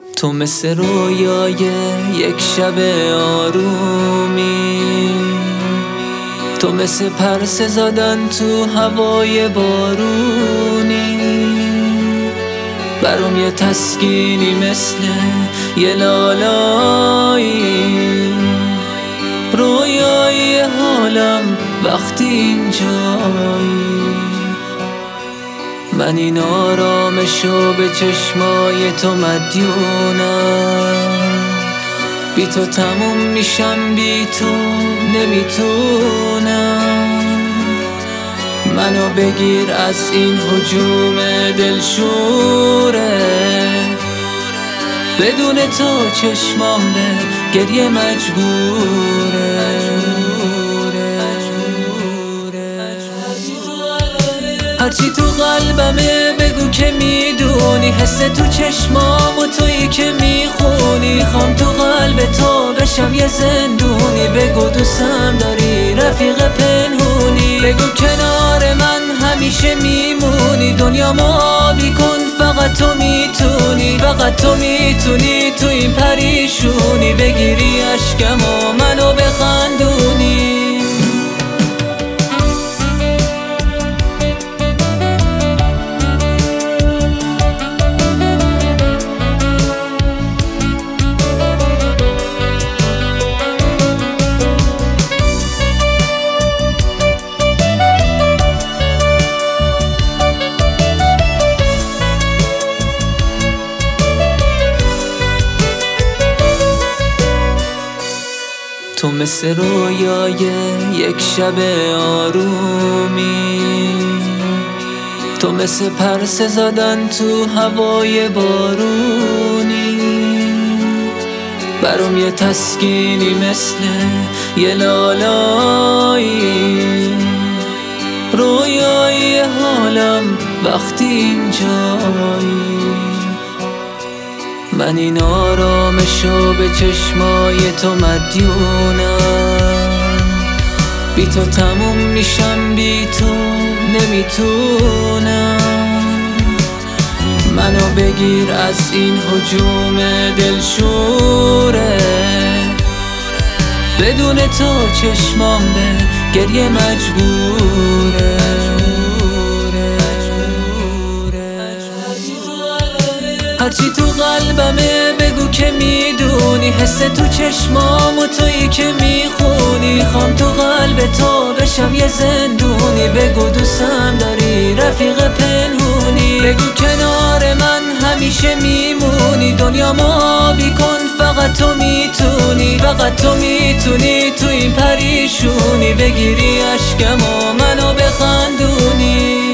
تو مثل رویای یک شب آرومی، تو مثل پرسه زدن تو هوای بارونی، برام یه تسکینی مثل یه لالایی، رویای حالم وقتی اینجایی. من این آرامشو به چشمای تو مدیونم، بی تو تموم میشم، بی تو نمیتونم. منو بگیر از این هجوم دلشوره، بدون تو چشمام به گریه مجبوره. هرچی تو قلبمه بگو که میدونی، حس تو چشمام و تویی که میخونی. خوام تو قلب تو بشم یه زندونی، بگو دوستم داری رفیق پنهونی، بگو کنار من همیشه میمونی. دنیامو آبی کن، فقط تو میتونی، فقط تو میتونی تو این پریشونی بگیری اشکم و منو بخندونی. تو مثل رویای یک شب آرومی، تو مثل پرسه زدن تو هوای بارونی، برام یه تسکینی مثل یه لالایی، رویای حالم وقتی اینجایی. من این آرامشو به چشمای تو مدیونم، بی تو تموم میشم، بی تو نمیتونم. منو بگیر از این هجوم دلشوره، بدون تو چشمام به گریه مجبوره. هرچی تو قلبمه بگو که میدونی، حس تو چشمام و تویی که میخونی. خوام تو قلب تو بشم یه زندونی، بگو دوستم داری رفیق پنهونی، بگو کنار من همیشه میمونی. دنیامو آبی کن، فقط تو میتونی، فقط تو میتونی تو این پریشونی بگیری اشکم و منو بخندونی.